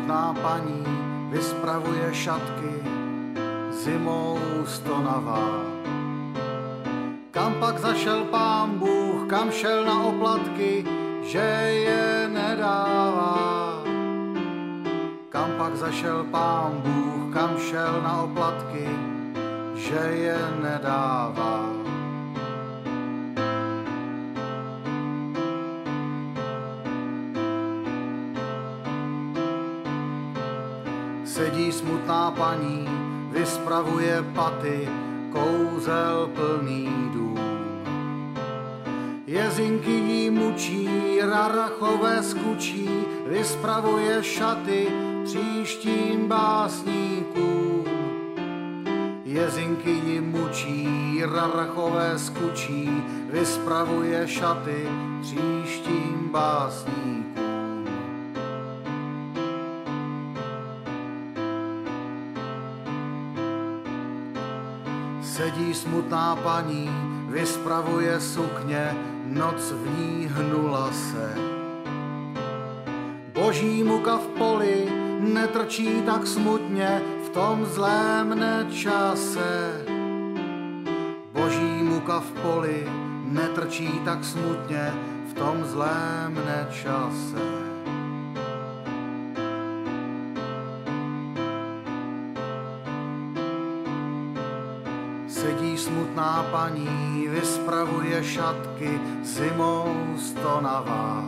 smutná paní vyspravuje šatky, zimou stonavá. Kam pak zašel pán Bůh, kam šel na oplatky, že je nedává. Kam pak zašel pán Bůh, kam šel na oplatky, že je nedává. Sedí smutná paní, vyspravuje paty, kouzel plný dům. Jezinky jí mučí, rarachové skučí, vyspravuje šaty příštím básníkům. Jezinky jí mučí, rarachové skučí, vyspravuje šaty příštím básníkům. Sedí smutná paní, vyspravuje sukně, noc v ní hnula se. Boží muka v poli netrčí tak smutně v tom zlém nečase. Boží muka v poli netrčí tak smutně v tom zlém nečase. Sedí smutná paní, vyspravuje šatky, zimou stonavá.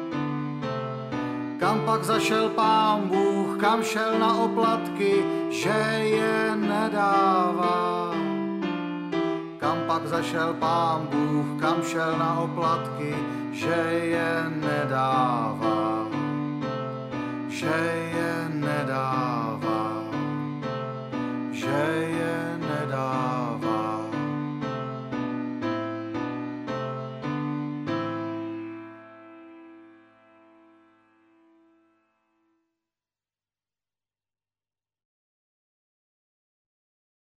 Kam pak zašel pán Bůh, kam šel na oplatky, že je nedává. Kam pak zašel pán Bůh, kam šel na oplatky, že je nedává.